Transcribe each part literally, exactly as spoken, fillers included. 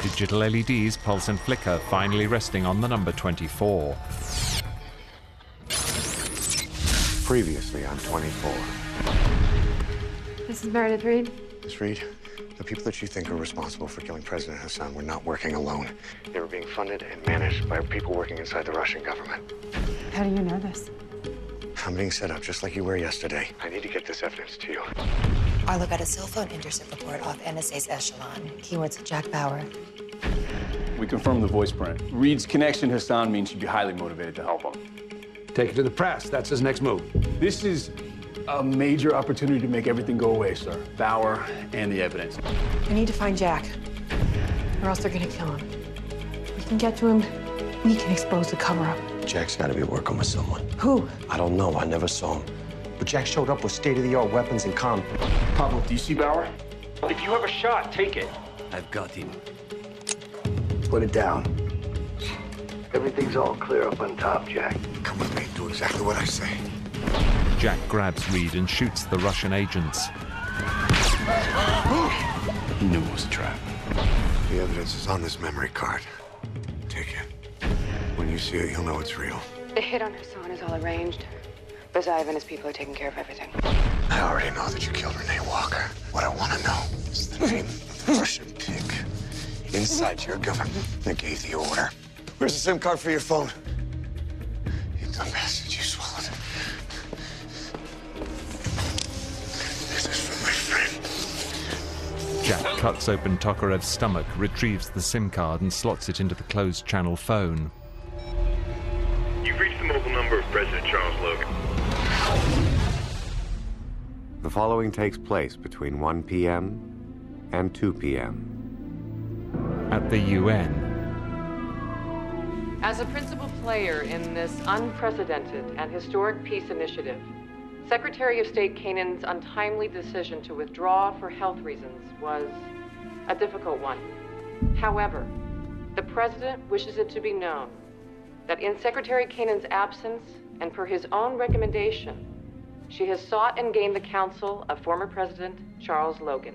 Digital L E Ds pulse and flicker, finally resting on the number twenty-four. Previously on twenty-four. This is Meredith Reed. Miss Reed, the people that you think are responsible for killing President Hassan were not working alone. They were being funded and managed by people working inside the Russian government. How do you know this? I'm being set up just like you were yesterday. I need to get this evidence to you. Arlo got a cell phone intercept report off N S A's Echelon. Keywords Jack Bauer. We confirmed the voice print. Reed's connection to Hassan means she'd be highly motivated to help him. Take it to the press. That's his next move. This is a major opportunity to make everything go away, sir. Bauer and the evidence. We need to find Jack, or else they're gonna kill him. If we can get to him, we can expose the cover-up. Jack's got to be working with someone. Who? I don't know. I never saw him. But Jack showed up with state-of-the-art weapons and comm. Pablo, do you see Bauer? If you have a shot, take it. I've got him. Put it down. Everything's all clear up on top, Jack. Come with me. Do exactly what I say. Jack grabs Reed and shoots the Russian agents. He knew it was a trap. The evidence is on this memory card. Take it. When you see it, you'll know it's real. The hit on Hassan is all arranged. Bazayev and his people are taking care of everything. I already know that you killed Renee Walker. What I want to know is the name of the Russian pig inside your government that gave the order. Where's the SIM card for your phone? You dumb bastard, you swallowed it. This is for my friend. Jack cuts open Tokarev's stomach, retrieves the SIM card and slots it into the closed channel phone. You've reached the mobile number of President Charles Logan. The following takes place between one p m and two p m At the U N. As a principal player in this unprecedented and historic peace initiative, Secretary of State Canaan's untimely decision to withdraw for health reasons was a difficult one. However, the President wishes it to be known that in Secretary Canaan's absence and per his own recommendation, she has sought and gained the counsel of former President Charles Logan.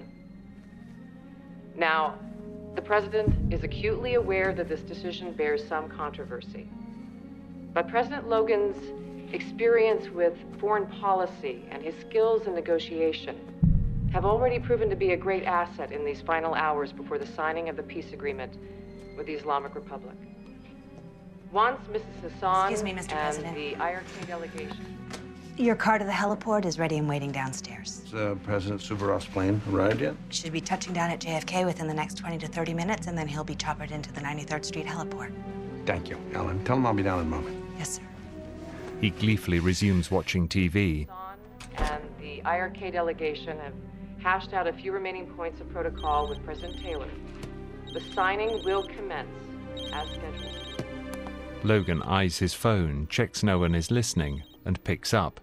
Now, the President is acutely aware that this decision bears some controversy. But President Logan's experience with foreign policy and his skills in negotiation have already proven to be a great asset in these final hours before the signing of the peace agreement with the Islamic Republic. Once Missus Hassan Excuse me, Mister and President. the I R K delegation... Your car to the heliport is ready and waiting downstairs. Has uh, President Suvorov's plane arrived yet? Should be touching down at J F K within the next twenty to thirty minutes, and then he'll be choppered into the ninety-third Street heliport. Thank you, Ellen. Tell him I'll be down in a moment. Yes, sir. He gleefully resumes watching T V. and the I R K delegation have hashed out a few remaining points of protocol with President Taylor. The signing will commence as scheduled. Logan eyes his phone, checks no one is listening, and picks up.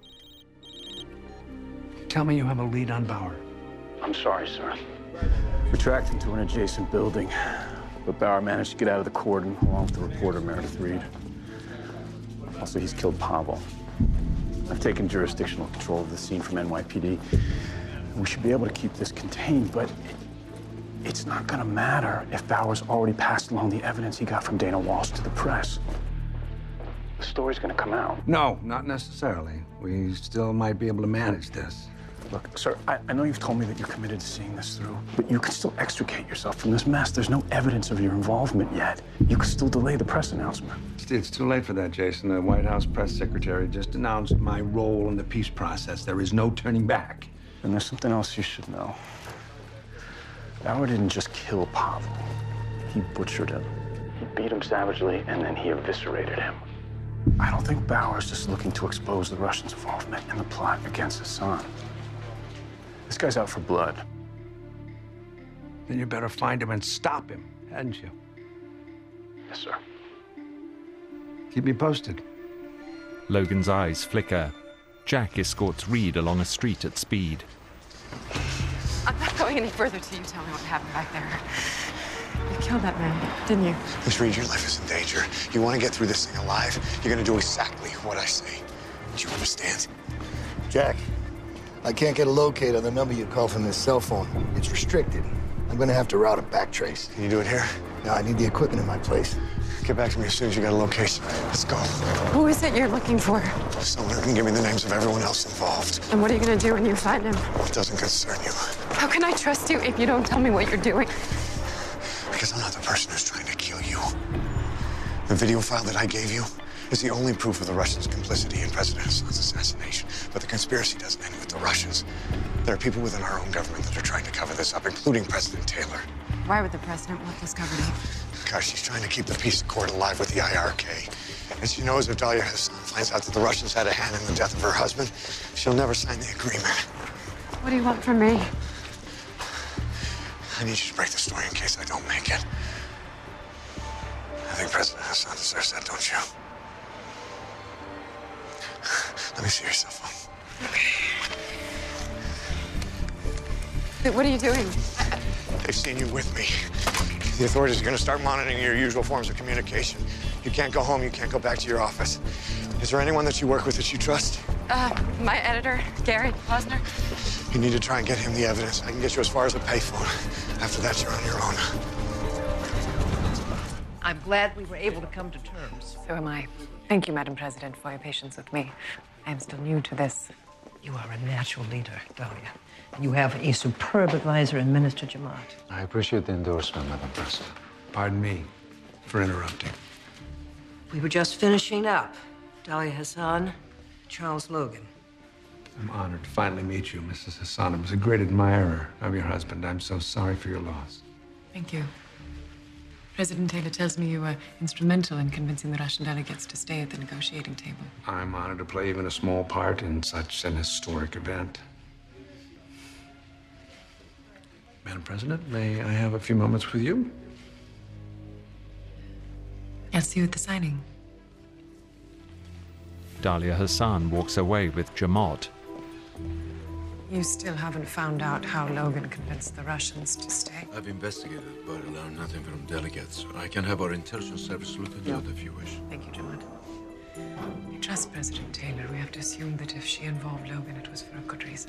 Tell me you have a lead on Bauer. I'm sorry, sir. We tracked him to an adjacent building, but Bauer managed to get out of the cordon along with the reporter, Meredith Reed. Also, he's killed Pavel. I've taken jurisdictional control of the scene from N Y P D. We should be able to keep this contained, but it, it's not gonna matter if Bauer's already passed along the evidence he got from Dana Walsh to the press. The story's gonna come out. No, not necessarily. We still might be able to manage this. Look, sir, I, I know you've told me that you're committed to seeing this through, but you can still extricate yourself from this mess. There's no evidence of your involvement yet. You can still delay the press announcement. It's, it's too late for that, Jason. The White House press secretary just announced my role in the peace process. There is no turning back. And there's something else you should know. Bauer didn't just kill Pavel. He butchered him. He beat him savagely, and then he eviscerated him. I don't think Bauer's just looking to expose the Russians' involvement in the plot against Hassan. This guy's out for blood. Then you better find him and stop him, hadn't you? Yes, sir. Keep me posted. Logan's eyes flicker. Jack escorts Reed along a street at speed. I'm not going any further till you tell me what happened back there. You killed that man, didn't you? Miss Reed, your life is in danger. You want to get through this thing alive, you're going to do exactly what I say. Do you understand? Jack, I can't get a locate on the number you call from this cell phone. It's restricted. I'm going to have to route a backtrace. Can you do it here? Now, I need the equipment in my place. Get back to me as soon as you got a location. Let's go. Who is it you're looking for? Someone who can give me the names of everyone else involved. And what are you gonna do when you find him? It doesn't concern you. How can I trust you if you don't tell me what you're doing? Because I'm not the person who's trying to kill you. The video file that I gave you is the only proof of the Russians' complicity in President Hassan's assassination. But the conspiracy doesn't end with the Russians. There are people within our own government that are trying to cover this up, including President Taylor. Why would the president want this covered up? Because she's trying to keep the peace accord alive with the I R K. And she knows if Dalia Hassan finds out that the Russians had a hand in the death of her husband, she'll never sign the agreement. What do you want from me? I need you to break the story in case I don't make it. I think President Hassan deserves that, don't you? Let me see your cell phone. Okay. What are you doing? They've seen you with me. The authorities are going to start monitoring your usual forms of communication. You can't go home. You can't go back to your office. Is there anyone that you work with that you trust? Uh, my editor, Gary Posner. You need to try and get him the evidence. I can get you as far as a payphone. After that, you're on your own. I'm glad we were able to come to terms. So am I. Thank you, Madam President, for your patience with me. I am still new to this. You are a natural leader, Dalia. You have a superb advisor in Minister Jamaat. I appreciate the endorsement, Madam President. Pardon me for interrupting. We were just finishing up. Dalia Hassan, Charles Logan. I'm honored to finally meet you, Missus Hassan. I was a great admirer of your husband. I'm so sorry for your loss. Thank you. President Taylor tells me you were instrumental in convincing the Russian delegates to stay at the negotiating table. I'm honored to play even a small part in such an historic event. Madam President, may I have a few moments with you? I'll see you at the signing. Dalia Hassan walks away with Jamaat. You still haven't found out how Logan convinced the Russians to stay? I've investigated, but I learned nothing from delegates. I can have our intelligence service look into it if you wish. Thank you, Jamaat. You trust President Taylor. We have to assume that if she involved Logan, it was for a good reason.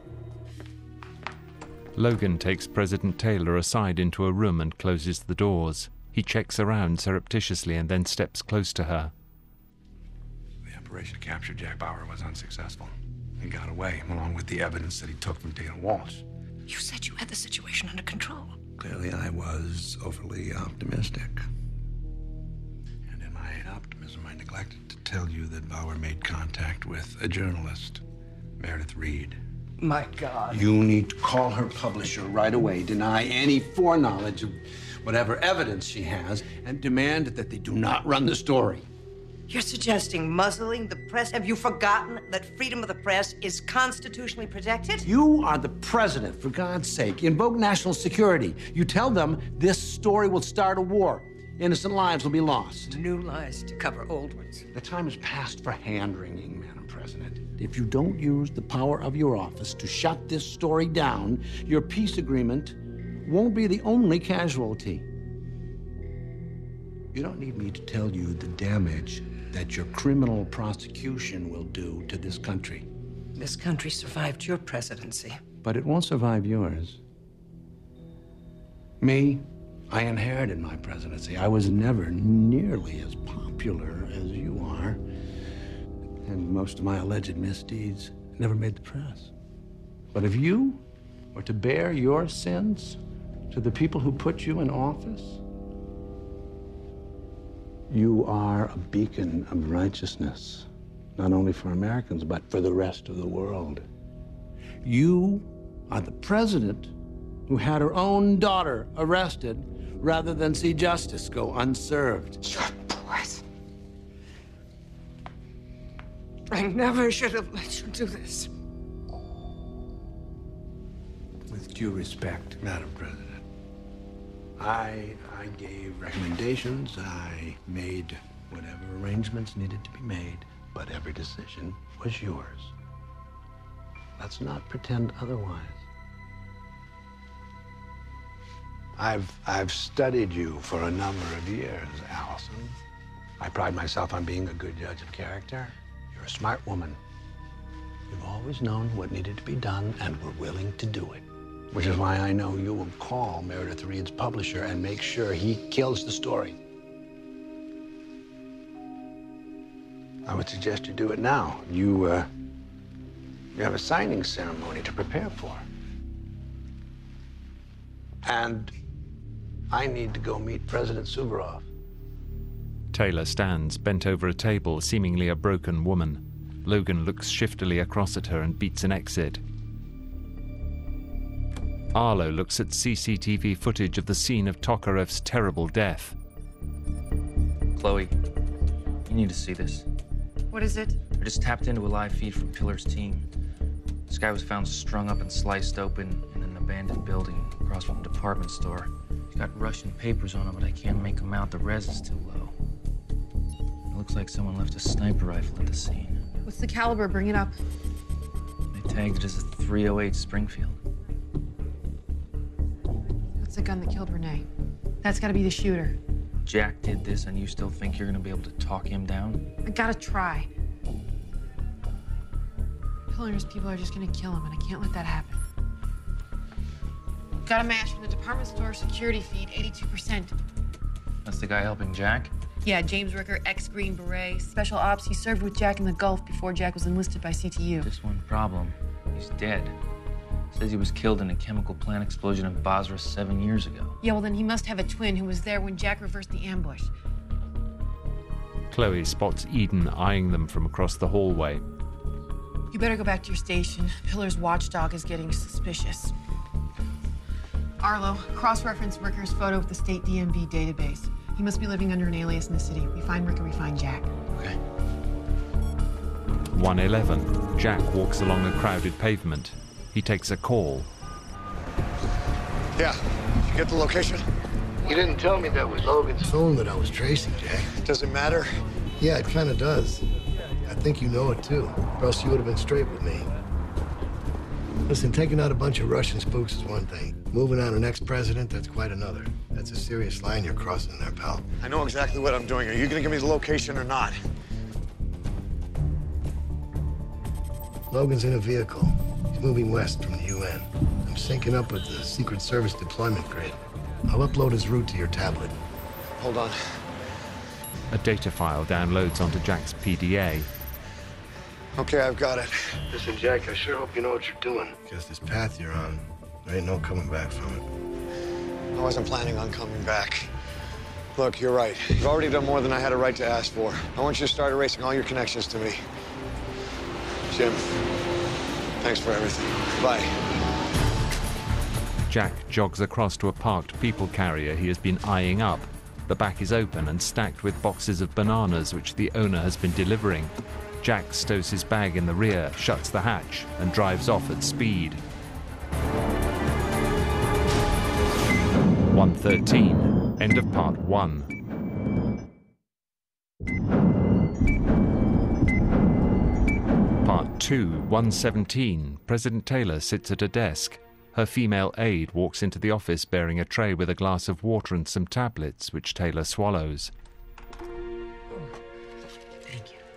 Logan takes President Taylor aside into a room and closes the doors. He checks around surreptitiously and then steps close to her. The operation to capture Jack Bauer was unsuccessful. He got away, along with the evidence that he took from Dana Walsh. You said you had the situation under control. Clearly, I was overly optimistic. And in my optimism, I neglected to tell you that Bauer made contact with a journalist, Meredith Reed. My God. You need to call her publisher right away, deny any foreknowledge of whatever evidence she has, and demand that they do not run the story. You're suggesting muzzling the press? Have you forgotten that freedom of the press is constitutionally protected? You are the president, for God's sake. Invoke national security. You tell them this story will start a war. Innocent lives will be lost. New lies to cover old ones. The time is past for hand-wringing, Madam President. If you don't use the power of your office to shut this story down, your peace agreement won't be the only casualty. You don't need me to tell you the damage that your criminal prosecution will do to this country. This country survived your presidency. But it won't survive yours. Me, I inherited my presidency. I was never nearly as popular as you are. And most of my alleged misdeeds never made the press. But if you were to bear your sins to the people who put you in office, you are a beacon of righteousness, not only for Americans, but for the rest of the world. You are the president who had her own daughter arrested rather than see justice go unserved. You're poison. I never should have let you do this. With due respect, Madam President, I, I gave recommendations, I made whatever arrangements needed to be made, but every decision was yours. Let's not pretend otherwise. I've, I've studied you for a number of years, Allison. I pride myself on being a good judge of character. You're a smart woman. You've always known what needed to be done and were willing to do it. Which is why I know you will call Meredith Reed's publisher and make sure he kills the story. I would suggest you do it now. You, uh, you have a signing ceremony to prepare for. And I need to go meet President Suvorov. Taylor stands, bent over a table, seemingly a broken woman. Logan looks shiftily across at her and beats an exit. Arlo looks at C C T V footage of the scene of Tokarev's terrible death. Chloe, you need to see this. What is it? I just tapped into a live feed from Pillar's team. This guy was found strung up and sliced open in an abandoned building across from a department store. He's got Russian papers on him, but I can't make him out. The res is too low. It looks like someone left a sniper rifle at the scene. What's the caliber? Bring it up. They tagged it as a three oh eight Springfield. That's the gun that killed Renee. That's gotta be the shooter. Jack did this, and you still think you're gonna be able to talk him down? I gotta try. Pillar's people are just gonna kill him, and I can't let that happen. Got a match from the department store security feed, eighty-two percent. That's the guy helping Jack? Yeah, James Ricker, ex-Green Beret. Special ops, he served with Jack in the Gulf before Jack was enlisted by C T U. Just one problem. He's dead. Says he was killed in a chemical plant explosion in Basra seven years ago. Yeah, well then he must have a twin who was there when Jack reversed the ambush. Chloe spots Eden eyeing them from across the hallway. You better go back to your station. Pillar's watchdog is getting suspicious. Arlo, cross-reference Ricker's photo with the state D M V database. He must be living under an alias in the city. We find Ricker, we find Jack. Okay. one eleven. Jack walks along a crowded pavement. He takes a call. Yeah. Did you get the location? You didn't tell me that was Logan's phone that I was tracing, Jack. Does it matter? Yeah, it kind of does. I think you know it, too. Or else you would have been straight with me. Listen, taking out a bunch of Russian spooks is one thing. Moving on an ex-president, that's quite another. That's a serious line you're crossing there, pal. I know exactly what I'm doing. Are you gonna give me the location or not? Logan's in a vehicle. He's moving west from the U N. I'm syncing up with the Secret Service deployment grid. I'll upload his route to your tablet. Hold on. A data file downloads onto Jack's P D A. Okay, I've got it. Listen, Jack, I sure hope you know what you're doing. Because this path you're on, there ain't no coming back from it. I wasn't planning on coming back. Look, you're right. You've already done more than I had a right to ask for. I want you to start erasing all your connections to me. Jim, thanks for everything. Bye. Jack jogs across to a parked people carrier he has been eyeing up. The back is open and stacked with boxes of bananas which the owner has been delivering. Jack stows his bag in the rear, shuts the hatch, and drives off at speed. one thirteen. End of part one. Part two, one seventeen. President Taylor sits at a desk. Her female aide walks into the office bearing a tray with a glass of water and some tablets, which Taylor swallows. Thank you.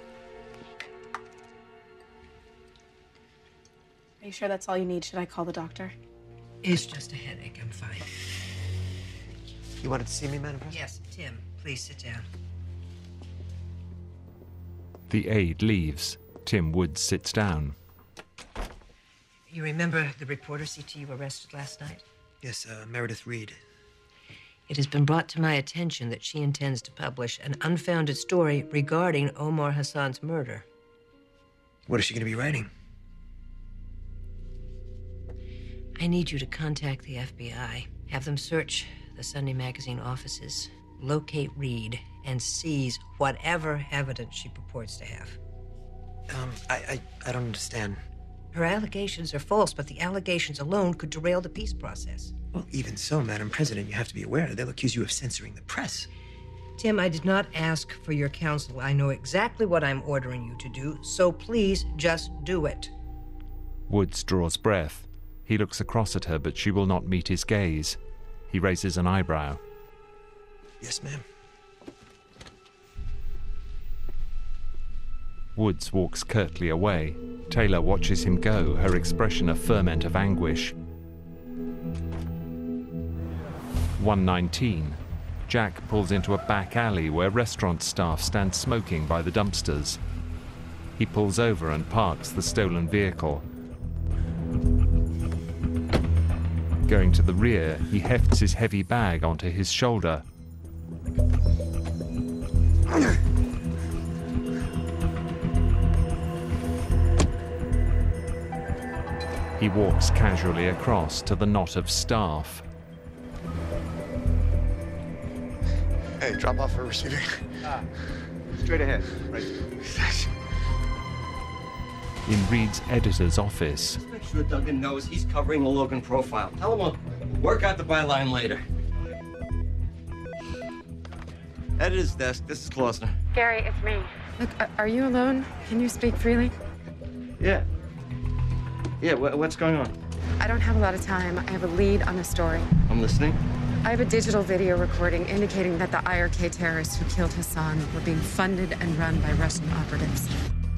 Are you sure that's all you need? Should I call the doctor? It's just a headache. I'm fine. You wanted to see me, Madam President? Yes, Tim, please sit down. The aide leaves. Tim Woods sits down. You remember the reporter C T U arrested last night? Yes, uh, Meredith Reed. It has been brought to my attention that she intends to publish an unfounded story regarding Omar Hassan's murder. What is she going to be writing? I need you to contact the F B I, have them search the Sunday magazine offices, locate Reed, and seize whatever evidence she purports to have. Um, I, I, I don't understand. Her allegations are false, but the allegations alone could derail the peace process. Well, even so, Madam President, you have to be aware they'll accuse you of censoring the press. Tim, I did not ask for your counsel. I know exactly what I'm ordering you to do, so please just do it. Woods draws breath. He looks across at her, but she will not meet his gaze. He raises an eyebrow. Yes, ma'am. Woods walks curtly away. Taylor watches him go, her expression a ferment of anguish. one nineteen. Jack pulls into a back alley where restaurant staff stand smoking by the dumpsters. He pulls over and parks the stolen vehicle. Going to the rear, he hefts his heavy bag onto his shoulder. He walks casually across to the knot of staff. Hey, drop off for receiving. Ah, straight ahead, right. In Reed's editor's office, Just make sure Duggan knows he's covering the Logan profile. Tell him we'll work out the byline later. Editor's desk, this is Klausner. Gary, it's me. Look, are you alone? Can you speak freely? Yeah. Yeah, wh what's going on? I don't have a lot of time. I have a lead on a story. I'm listening. I have a digital video recording indicating that the I R K terrorists who killed Hassan were being funded and run by Russian operatives.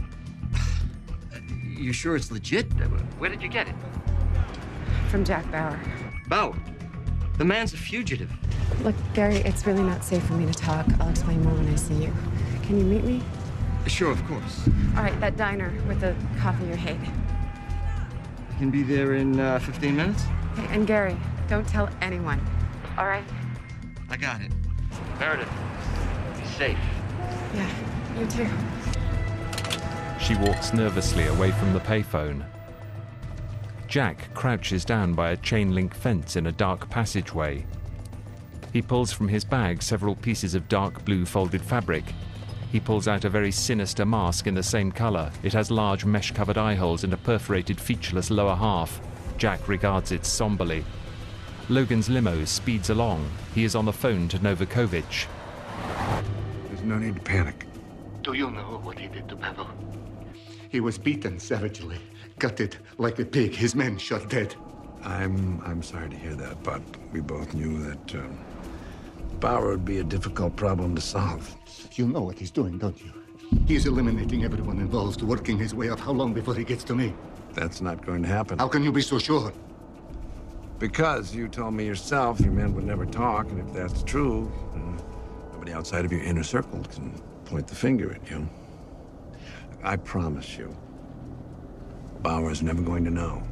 You sure it's legit? Where did you get it? From Jack Bauer. Bauer? The man's a fugitive. Look, Gary, it's really not safe for me to talk. I'll explain more when I see you. Can you meet me? Sure, of course. All right, that diner with the coffee you hate. I can be there in uh, fifteen minutes. Okay, and Gary, don't tell anyone. All right? I got it. Meredith, be safe. Yeah, you too. she walks nervously away from the payphone. Jack crouches down by a chain-link fence in a dark passageway. He pulls from his bag several pieces of dark blue folded fabric. He pulls out a very sinister mask in the same color. It has large mesh-covered eye holes and a perforated, featureless lower half. Jack regards it somberly. Logan's limo speeds along. He is on the phone to Novakovich. There's no need to panic. Do you know what he did to Pavel? He was beaten savagely, gutted like a pig, his men shot dead. I'm I'm sorry to hear that, but we both knew that um, Bauer would be a difficult problem to solve. You know what he's doing, don't you? He's eliminating everyone involved, working his way up. How long before he gets to me? That's not going to happen. How can you be so sure? Because you told me yourself your men would never talk, and if that's true, then nobody outside of your inner circle can point the finger at you. I promise you, Bauer's never going to know.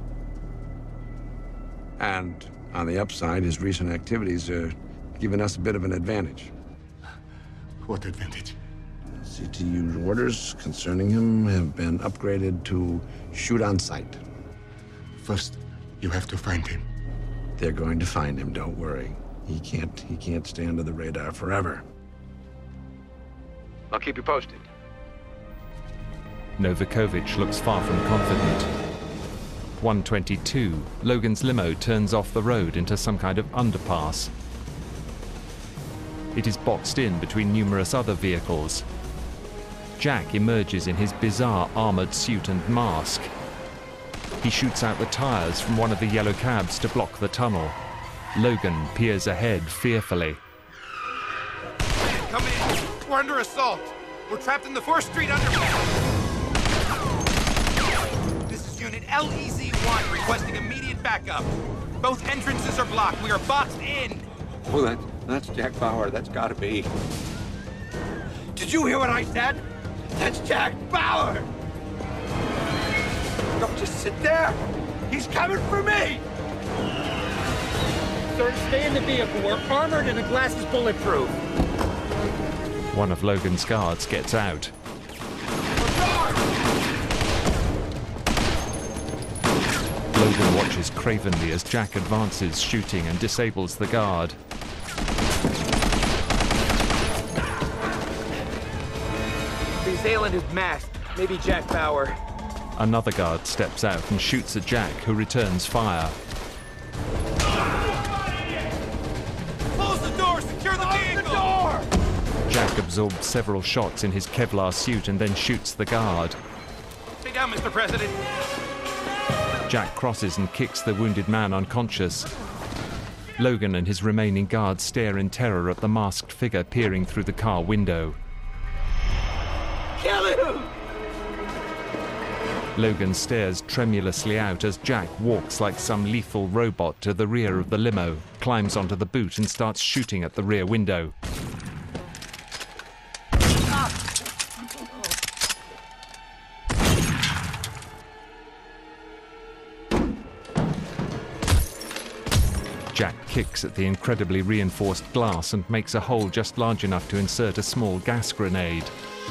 And on the upside, his recent activities are giving us a bit of an advantage. What advantage? C T U's orders concerning him have been upgraded to shoot on sight. First, you have to find him. They're going to find him, don't worry. He can't, he can't stay under the radar forever. I'll keep you posted. Novakovich looks far from confident. one twenty-two, Logan's limo turns off the road into some kind of underpass. It is boxed in between numerous other vehicles. Jack emerges in his bizarre armored suit and mask. He shoots out the tires from one of the yellow cabs to block the tunnel. Logan peers ahead fearfully. Come in. We're under assault. We're trapped in the fourth Street underpass. This is Unit L E Z one requesting immediate backup. Both entrances are blocked. We are boxed in. Oh, that, that's Jack Bauer. That's gotta be. Did you hear what I said? That's Jack Bauer! Don't just sit there. He's coming for me! Sir, stay in the vehicle. We're armored and the glass is bulletproof. One of Logan's guards gets out. Logan watches cravenly as Jack advances, shooting, and disables the guard. The assailant is masked. Maybe Jack Bauer. Another guard steps out and shoots at Jack, who returns fire. Close the door! Secure the vehicle! The door! Jack absorbs several shots in his Kevlar suit and then shoots the guard. Stay down, Mister President. Jack crosses and kicks the wounded man unconscious. Logan and his remaining guards stare in terror at the masked figure peering through the car window. Kill him! Logan stares tremulously out as Jack walks like some lethal robot to the rear of the limo, climbs onto the boot and starts shooting at the rear window. Jack kicks at the incredibly reinforced glass and makes a hole just large enough to insert a small gas grenade.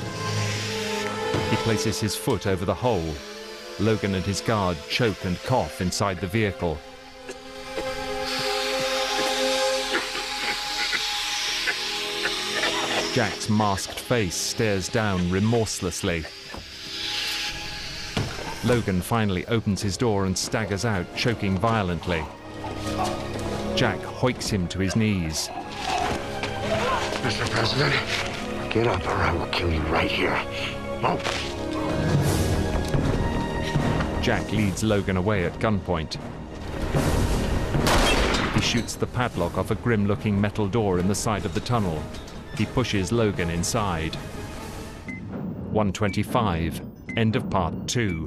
He places his foot over the hole. Logan and his guard choke and cough inside the vehicle. Jack's masked face stares down remorselessly. Logan finally opens his door and staggers out, choking violently. Jack hoiks him to his knees. Mister President, get up or I will kill you right here. Oh. Jack leads Logan away at gunpoint. He shoots the padlock off a grim-looking metal door in the side of the tunnel. He pushes Logan inside. one twenty-five, end of part two.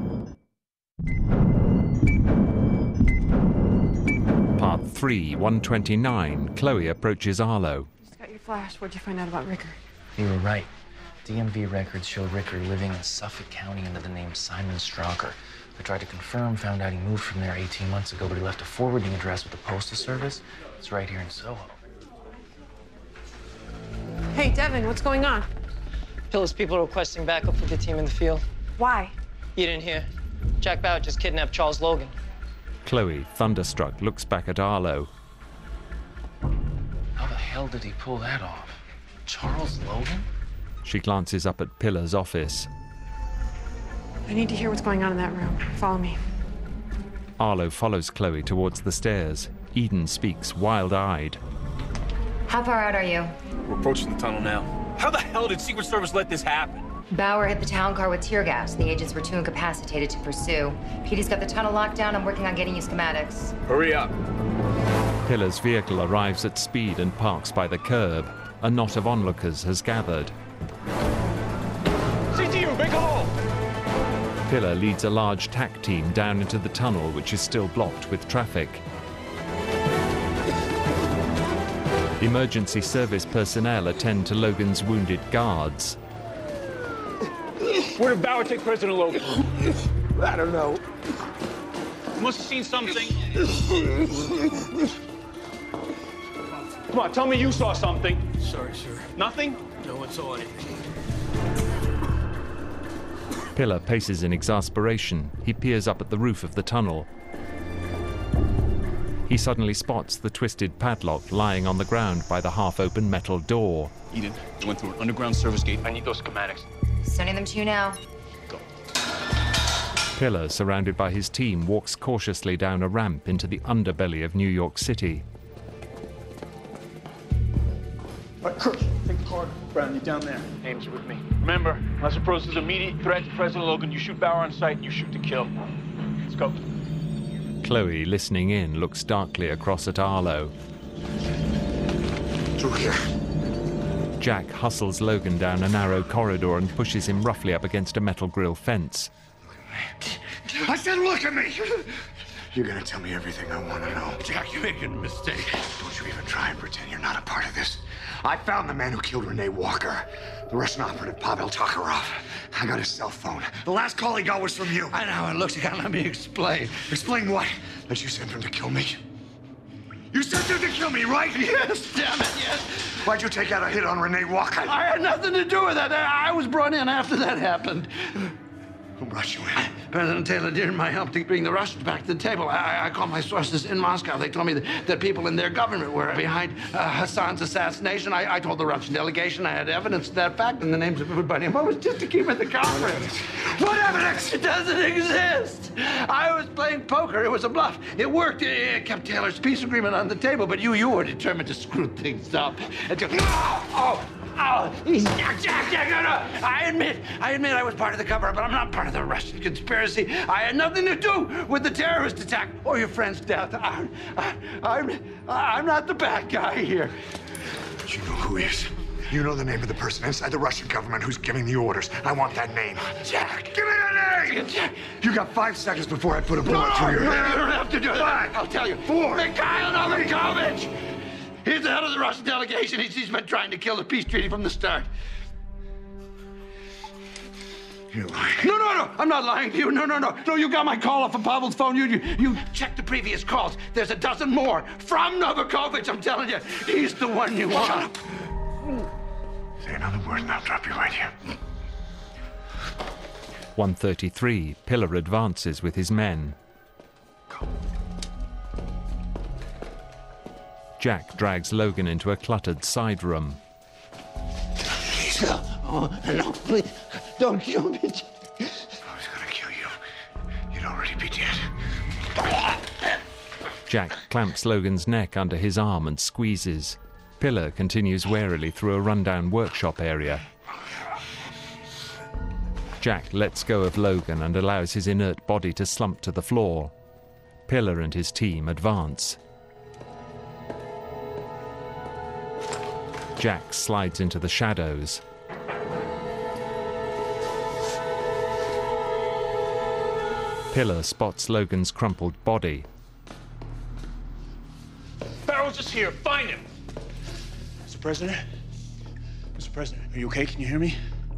Part three, one twenty-nine, Chloe approaches Arlo. Just got your flash. What'd you find out about Ricker? You were right. D M V records show Ricker living in Suffolk County under the name Simon Straucher. I tried to confirm, found out he moved from there eighteen months ago, but he left a forwarding address with the Postal Service. It's right here in Soho. Hey, Devin, what's going on? Pillar's people are requesting backup for the team in the field. Why? You didn't hear. Jack Bauer just kidnapped Charles Logan. Chloe, thunderstruck, looks back at Arlo. How the hell did he pull that off? Charles Logan? She glances up at Pillar's office. I need to hear what's going on in that room. Follow me. Arlo follows Chloe towards the stairs. Eden speaks wild-eyed. How far out are you? We're approaching the tunnel now. How the hell did Secret Service let this happen? Bauer hit the town car with tear gas. The agents were too incapacitated to pursue. Petey's got the tunnel locked down. I'm working on getting you schematics. Hurry up. Pillar's vehicle arrives at speed and parks by the curb. A knot of onlookers has gathered. C T U, big hole! Pillar leads a large T A C team down into the tunnel, which is still blocked with traffic. Emergency service personnel attend to Logan's wounded guards. Where did Bauer take President Logan? I don't know. You must have seen something. Come on, tell me you saw something. Sorry, sir. Nothing? No one saw anything. Pillar paces in exasperation. He peers up at the roof of the tunnel. He suddenly spots the twisted padlock lying on the ground by the half-open metal door. Eden, you went through an underground service gate. I need those schematics. Sending them to you now. Pillar, surrounded by his team, walks cautiously down a ramp into the underbelly of New York City. All right, Chris, take the car. Brown, you down there. Ames are with me. Remember, unless it poses immediate threat to President Logan, you shoot Bauer on sight and you shoot to kill. Let's go. Chloe, listening in, looks darkly across at Arlo. Through here. Jack hustles Logan down a narrow corridor and pushes him roughly up against a metal grill fence. I said look at me! You're gonna tell me everything I want to know. Jack, you're making a mistake. Don't you even try and pretend you're not a part of this. I found the man who killed Renee Walker, the Russian operative Pavel Takharov. I got his cell phone. The last call he got was from you. I know, it looks like. Let me explain. Explain what? That you sent him to kill me? You sent him to kill me, right? Yes, damn it, yes. Why'd you take out a hit on Renee Walker? I had nothing to do with that. I was brought in after that happened. Who brought you in? President Taylor needed my help to bring the Russians back to the table. I, I called my sources in Moscow. They told me that, that people in their government were behind uh, Hassan's assassination. I, I told the Russian delegation I had evidence of that fact and the names of everybody. It was just to keep at the conference. What evidence? It doesn't exist. I was playing poker. It was a bluff. It worked. It, it kept Taylor's peace agreement on the table, but you, you were determined to screw things up. And to, oh, oh. Oh, he's Jack, Jack, Jack, no, no. I admit, I admit I was part of the cover-up, but I'm not part of the Russian conspiracy. I had nothing to do with the terrorist attack or your friend's death. I'm, I'm, I'm not the bad guy here. But you know who is. You know the name of the person inside the Russian government who's giving the orders. I want that name. Jack! Give me that name! Jack! You got five seconds before I put a bullet no, through your no, head. You don't have to do that. I'll tell you. Four. Mikhail Novakovich! He's the head of the Russian delegation. He's, he's been trying to kill the peace treaty from the start. You're lying. No, no, no. I'm not lying to you. No, no, no. No, you got my call off of Pavel's phone. You, you, you checked the previous calls. There's a dozen more from Novakovich. I'm telling you. He's the one you want. Shut up. Say another word and I'll drop you right here. one thirty-three, Pillar advances with his men. Jack drags Logan into a cluttered side room. Please, oh, no, please. Don't kill me. I was gonna kill you. You'd already be dead. Jack clamps Logan's neck under his arm and squeezes. Pillar continues warily through a rundown workshop area. Jack lets go of Logan and allows his inert body to slump to the floor. Pillar and his team advance. Jack slides into the shadows. Pillar spots Logan's crumpled body. Barrow's just here. Find him. Mister President? Mister President, are you okay? Can you hear me?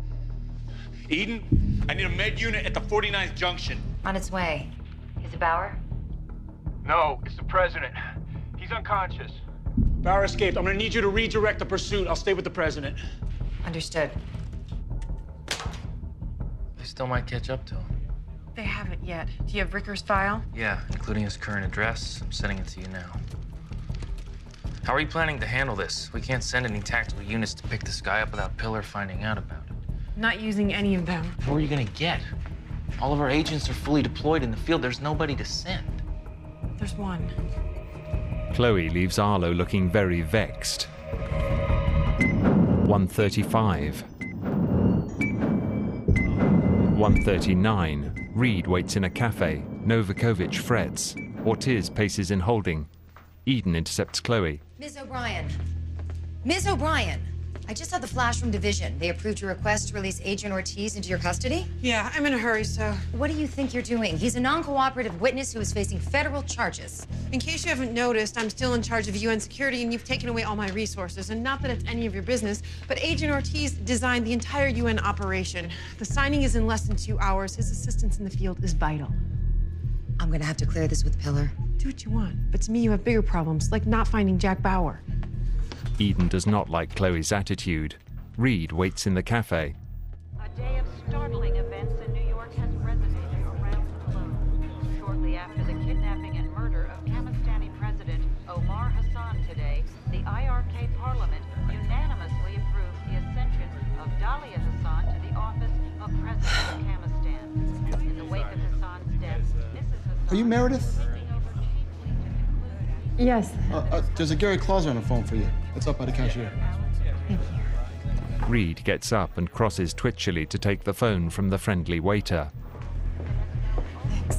Eden, I need a med unit at the forty-ninth Junction. On its way. Is it Bauer? No, it's the President. He's unconscious. Bauer escaped. I'm gonna need you to redirect the pursuit. I'll stay with the President. Understood. They still might catch up to him. They haven't yet. Do you have Ricker's file? Yeah, including his current address. I'm sending it to you now. How are you planning to handle this? We can't send any tactical units to pick this guy up without Pillar finding out about it. Not using any of them. Who are you gonna get? All of our agents are fully deployed in the field. There's nobody to send. There's one. Chloe leaves Arlo looking very vexed. one thirty-five. one thirty-nine. Reed waits in a cafe. Novakovich frets. Ortiz paces in holding. Eden intercepts Chloe. Miz O'Brien. Miz O'Brien. I just had the flash from Division. They approved your request to release Agent Ortiz into your custody? Yeah, I'm in a hurry, so... What do you think you're doing? He's a non-cooperative witness who is facing federal charges. In case you haven't noticed, I'm still in charge of U N security and you've taken away all my resources. And not that it's any of your business, but Agent Ortiz designed the entire U N operation. The signing is in less than two hours. His assistance in the field is vital. I'm gonna have to clear this with Pillar. Do what you want, but to me you have bigger problems, like not finding Jack Bauer. Eden does not like Chloe's attitude. Reed waits in the cafe. A day of startling events in New York has resonated around the globe. Shortly after the kidnapping and murder of Kamistani President Omar Hassan today, the I R K Parliament unanimously approved the ascension of Dalia Hassan to the office of President of Kamistan. In the wake of Hassan's death, Missus Hassan... Are you Meredith? Yes. Uh, uh, there's a Gary Clauser on the phone for you. It's up by the cashier. Thank you. Reed gets up and crosses twitchily to take the phone from the friendly waiter. Thanks.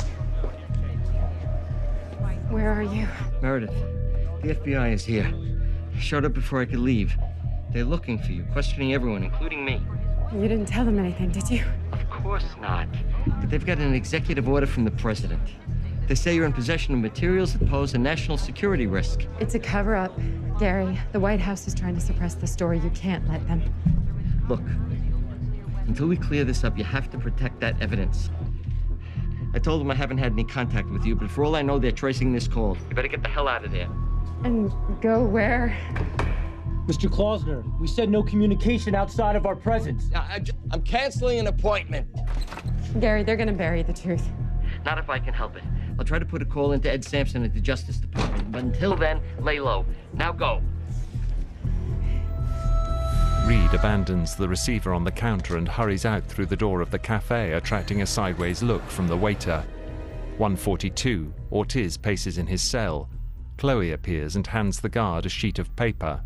Where are you? Meredith, the F B I is here. Showed up before I could leave. They're looking for you, questioning everyone, including me. You didn't tell them anything, did you? Of course not. But they've got an executive order from the president. They say you're in possession of materials that pose a national security risk. It's a cover-up, Gary. The White House is trying to suppress the story. You can't let them. Look, until we clear this up, you have to protect that evidence. I told them I haven't had any contact with you, but for all I know, they're tracing this call. You better get the hell out of there. And go where? Mister Klausner, we said no communication outside of our presence. I, I'm canceling an appointment. Gary, they're gonna bury the truth. Not if I can help it. I'll try to put a call into Ed Sampson at the Justice Department, but until then, lay low. Now go. Reed abandons the receiver on the counter and hurries out through the door of the cafe, attracting a sideways look from the waiter. one forty-two, Ortiz paces in his cell. Chloe appears and hands the guard a sheet of paper.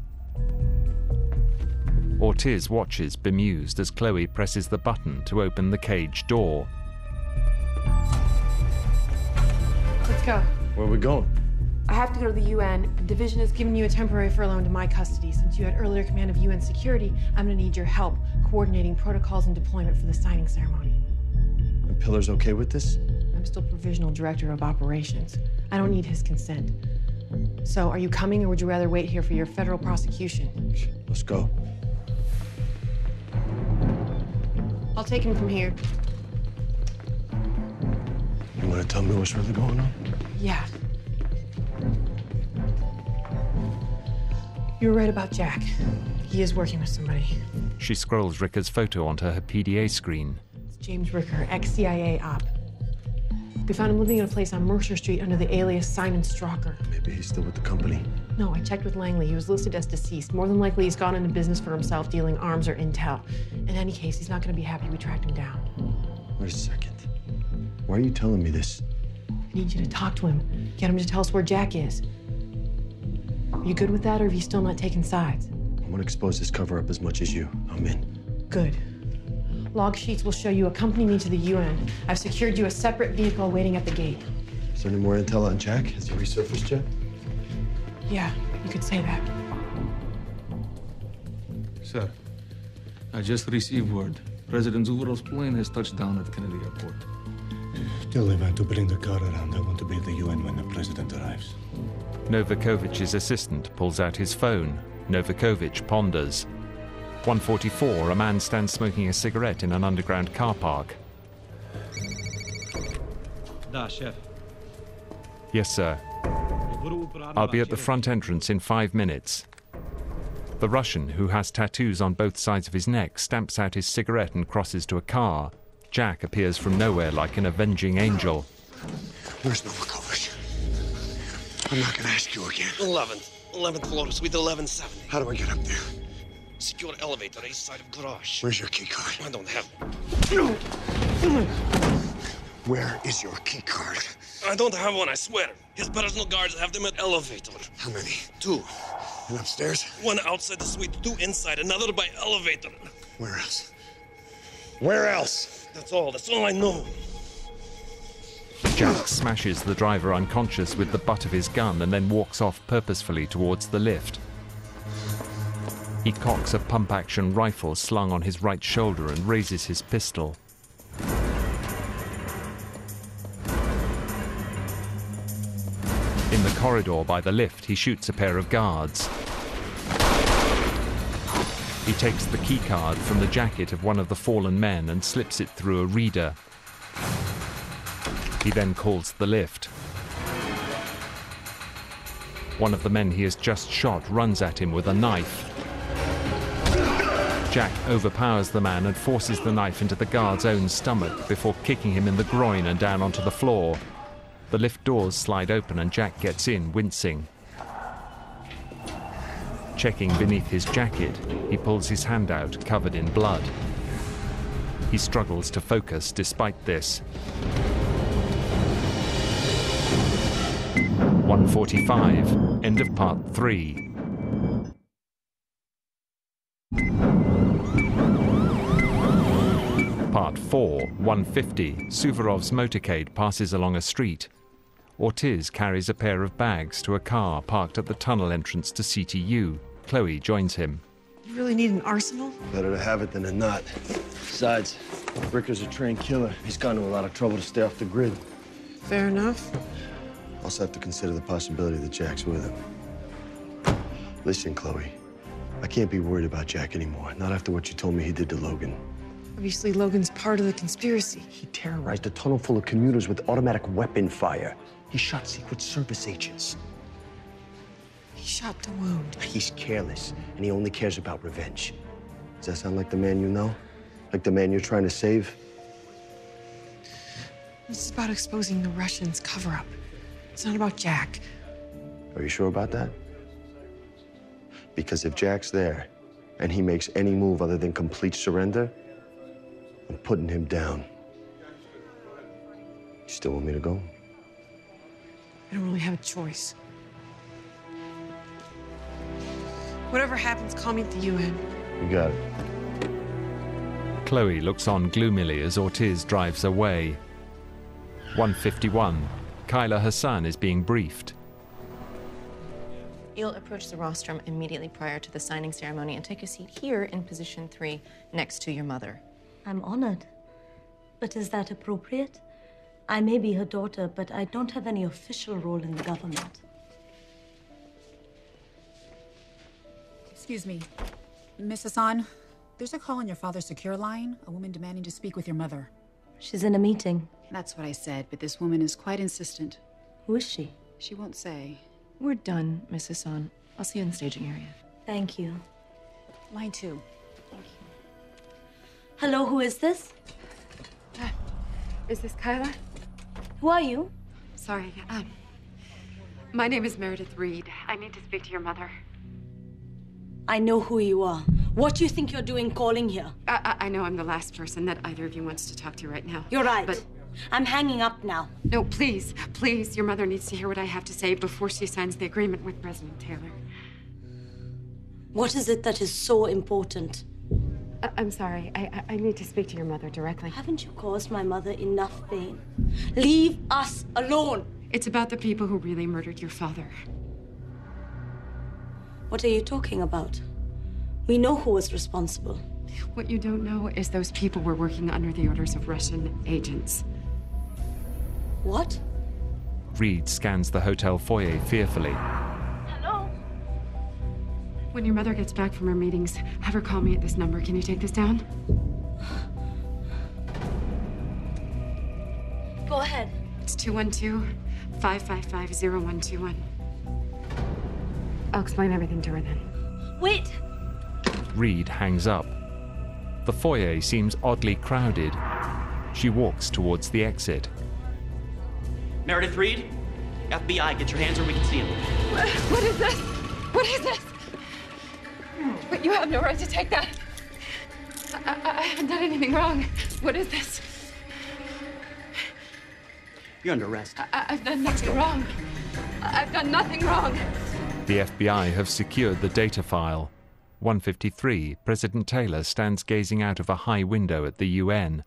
Ortiz watches, bemused, as Chloe presses the button to open the cage door. Let's go. Where are we going? I have to go to the U N. The division has given you a temporary furlough into my custody. Since you had earlier command of U N security, I'm gonna need your help coordinating protocols and deployment for the signing ceremony. And Pillar's okay with this? I'm still provisional director of operations. I don't need his consent. So, are you coming, or would you rather wait here for your federal prosecution? Let's go. I'll take him from here. You want to tell me what's really going on? Yeah. You were right about Jack. He is working with somebody. She scrolls Ricker's photo onto her P D A screen. It's James Ricker, ex-C I A op. We found him living in a place on Mercer Street under the alias Simon Strocker. Maybe he's still with the company. No, I checked with Langley. He was listed as deceased. More than likely, he's gone into business for himself, dealing arms or intel. In any case, he's not going to be happy we tracked him down. Wait a second. Why are you telling me this? I need you to talk to him. Get him to tell us where Jack is. Are you good with that, or have you still not taken sides? I want to expose this cover-up as much as you. I'm in. Good. Log sheets will show you accompany me to the U N. I've secured you a separate vehicle waiting at the gate. Is there any more intel on Jack? Has he resurfaced yet? Yeah, you could say that. Sir, I just received word. President Zuvorov's plane has touched down at Kennedy Airport. Tell Ivan to bring the car around. I want to be at the U N when the president arrives. Novakovic's assistant pulls out his phone. Novakovic ponders. one forty-four, a man stands smoking a cigarette in an underground car park. Da, chef. Yes, sir. I'll be at the front entrance in five minutes. The Russian, who has tattoos on both sides of his neck, stamps out his cigarette and crosses to a car. Jack appears from nowhere like an avenging angel. Where's Novakovic? I'm not gonna ask you again. eleventh. eleventh floor, suite eleven seventy. How do I get up there? Secure elevator, east side of garage. Where's your key card? I don't have one. Where is your key card? I don't have one, I swear. His personal guards have them at elevator. How many? Two. And upstairs? One outside the suite, two inside, another by elevator. Where else? Where else? That's all, that's all I know. Jack smashes the driver unconscious with the butt of his gun and then walks off purposefully towards the lift. He cocks a pump-action rifle slung on his right shoulder and raises his pistol. In the corridor by the lift, he shoots a pair of guards. He takes the keycard from the jacket of one of the fallen men and slips it through a reader. He then calls the lift. One of the men he has just shot runs at him with a knife. Jack overpowers the man and forces the knife into the guard's own stomach before kicking him in the groin and down onto the floor. The lift doors slide open and Jack gets in, wincing. Checking beneath his jacket, he pulls his hand out, covered in blood. He struggles to focus despite this. one forty-five, end of part three. Part four, one fifty, Suvorov's motorcade passes along a street. Ortiz carries a pair of bags to a car parked at the tunnel entrance to C T U. Chloe joins him. You really need an arsenal? Better to have it than to not. Besides, Ricker's a trained killer. He's gone to a lot of trouble to stay off the grid. Fair enough. Also have to consider the possibility that Jack's with him. Listen, Chloe, I can't be worried about Jack anymore. Not after what you told me he did to Logan. Obviously, Logan's part of the conspiracy. He terrorized a tunnel full of commuters with automatic weapon fire. He shot Secret Service agents. He shot to wound. He's careless, and he only cares about revenge. Does that sound like the man you know? Like the man you're trying to save? This is about exposing the Russians' cover-up. It's not about Jack. Are you sure about that? Because if Jack's there, and he makes any move other than complete surrender, I'm putting him down. You still want me to go? I don't really have a choice. Whatever happens, call me at the U N. You got it. Chloe looks on gloomily as Ortiz drives away. one fifty-one. Kyla Hassan is being briefed. You'll approach the rostrum immediately prior to the signing ceremony and take a seat here in position three next to your mother. I'm honored. But is that appropriate? I may be her daughter, but I don't have any official role in the government. Excuse me. Miss Hassan, there's a call on your father's secure line. A woman demanding to speak with your mother. She's in a meeting. That's what I said, but this woman is quite insistent. Who is she? She won't say. We're done, Miss Hassan. I'll see you in the staging area. Thank you. Line two. Thank you. Hello, who is this? Uh, is this Kyla? Who are you? Sorry, um... my name is Meredith Reed. I need to speak to your mother. I know who you are. What do you think you're doing calling here? I, I, I know I'm the last person that either of you wants to talk to right now. You're right. But I'm hanging up now. No, please, please. Your mother needs to hear what I have to say before she signs the agreement with President Taylor. What is it that is so important? I I'm sorry. I, I I need to speak to your mother directly. Haven't you caused my mother enough pain? Leave us alone. It's about the people who really murdered your father. What are you talking about? We know who was responsible. What you don't know is those people were working under the orders of Russian agents. What? Reed scans the hotel foyer fearfully. Hello? When your mother gets back from her meetings, have her call me at this number. Can you take this down? Go ahead. It's two one two, five five five, zero one two one. I'll explain everything to her then. Wait! Reed hangs up. The foyer seems oddly crowded. She walks towards the exit. Meredith Reed? F B I, get your hands where we can see him. What, what is this? What is this? But you have no right to take that. I, I, I haven't done anything wrong. What is this? You're under arrest. I, I've done nothing wrong. I've done nothing wrong. The F B I have secured the data file. one fifty-three, President Taylor stands gazing out of a high window at the U N.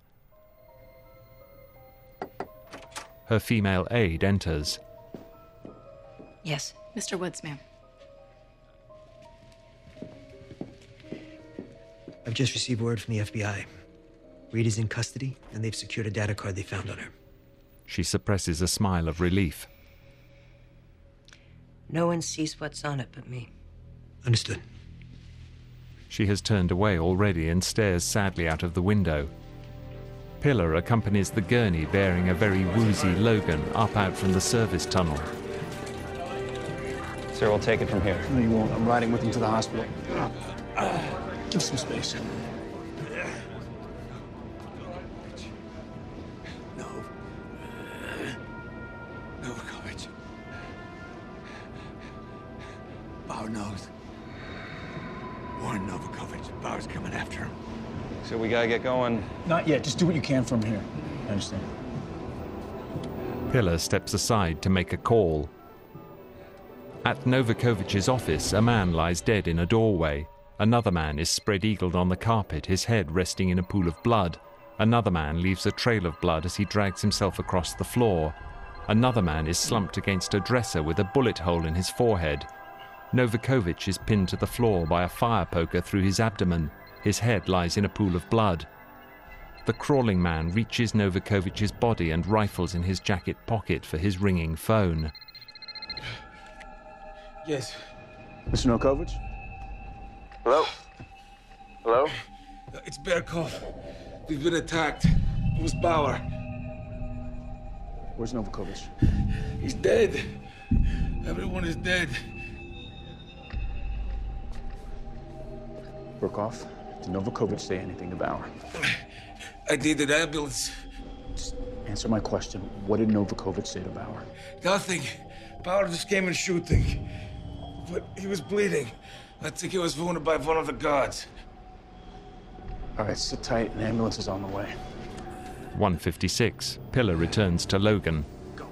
Her female aide enters. Yes, Mister Woods, ma'am. I've just received word from the F B I. Reed is in custody, and they've secured a data card they found on her. She suppresses a smile of relief. No one sees what's on it but me. Understood. She has turned away already and stares sadly out of the window. Pillar accompanies the gurney bearing a very woozy Logan up out from the service tunnel. Sir, we'll take it from here. No, you won't. I'm riding with you to the hospital. Uh, give some space. No. Novakovich. Bauer knows. Warren Novakovich. Bauer's coming after him. So we gotta get going. Not yet. Just do what you can from here. I understand. Pillar steps aside to make a call. At Novakovich's office, a man lies dead in a doorway. Another man is spread-eagled on the carpet, his head resting in a pool of blood. Another man leaves a trail of blood as he drags himself across the floor. Another man is slumped against a dresser with a bullet hole in his forehead. Novakovich is pinned to the floor by a fire poker through his abdomen. His head lies in a pool of blood. The crawling man reaches Novakovich's body and rifles in his jacket pocket for his ringing phone. Yes. Mister Novakovich? Hello? Hello? It's Berkov. We've been attacked. It was Bauer. Where's Novakovich? He's dead. Everyone is dead. Berkov, did Novakovich say anything to Bauer? I needed ambulance. Just answer my question. What did Novakovich say to Bauer? Nothing. Bauer just came in shooting. But he was bleeding. I think he was wounded by one of the guards. All right, sit tight. An ambulance is on the way. one fifty-six. Pillar returns to Logan.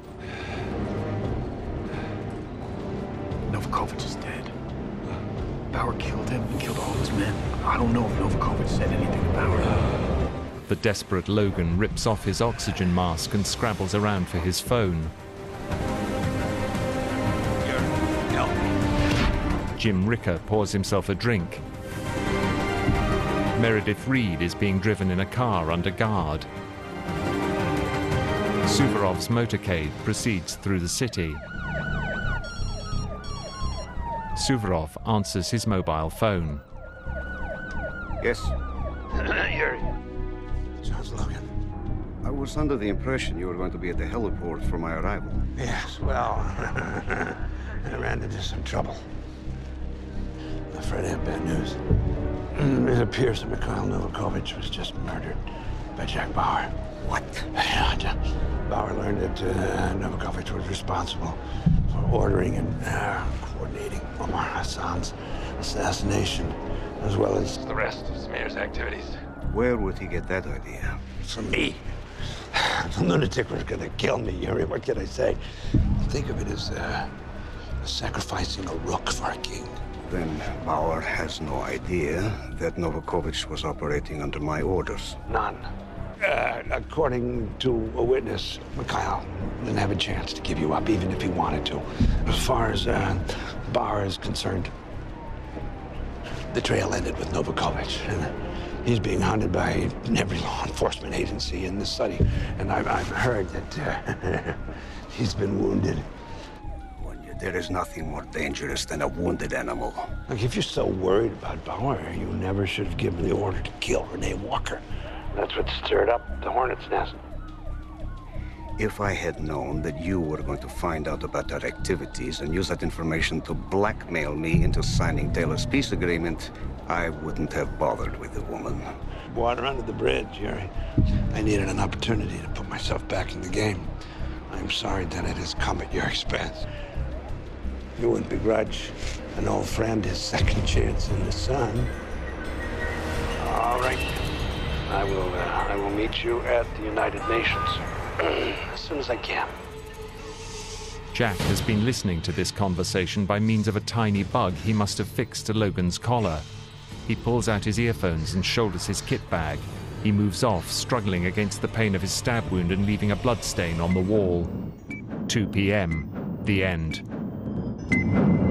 Novakovich is dead. Bauer killed him and killed all his men. I don't know if Novakovich said anything to Bauer. The desperate Logan rips off his oxygen mask and scrabbles around for his phone. Help. Jim Ricker pours himself a drink. Meredith Reed is being driven in a car under guard. Suvorov's motorcade proceeds through the city. Suvorov answers his mobile phone. Yes? Yuri. Charles Logan. I was under the impression you were going to be at the heliport for my arrival. Yes, well, I ran into some trouble. I'm afraid I have bad news. It appears that Mikhail Novakovich was just murdered by Jack Bauer. What? Yeah, Jack Bauer learned that uh, Novakovich was responsible for ordering and uh, coordinating Omar Hassan's assassination, as well as the rest of Smear's activities. Where would he get that idea? From me. The lunatic was gonna kill me, Yuri. What can I say? Think of it as uh, sacrificing a rook for a king. Then Bauer has no idea that Novakovich was operating under my orders. None. Uh, according to a witness, Mikhail didn't have a chance to give you up, even if he wanted to. As far as uh, Bauer is concerned, the trail ended with Novakovich. And he's being hunted by every law enforcement agency in the city. And I've, I've heard that uh, he's been wounded. There is nothing more dangerous than a wounded animal. Like, if you're so worried about Bauer, you never should have given the order to kill Renee Walker. That's what stirred up the hornet's nest. If I had known that you were going to find out about their activities and use that information to blackmail me into signing Taylor's peace agreement, I wouldn't have bothered with the woman. Water under the bridge, Yuri. I needed an opportunity to put myself back in the game. I'm sorry that it has come at your expense. You wouldn't begrudge an old friend his second chance in the sun. All right. I will, uh, I will meet you at the United Nations as soon as I can. Jack has been listening to this conversation by means of a tiny bug he must have fixed to Logan's collar. He pulls out his earphones and shoulders his kit bag. He moves off, struggling against the pain of his stab wound and leaving a blood stain on the wall. two p m. The end.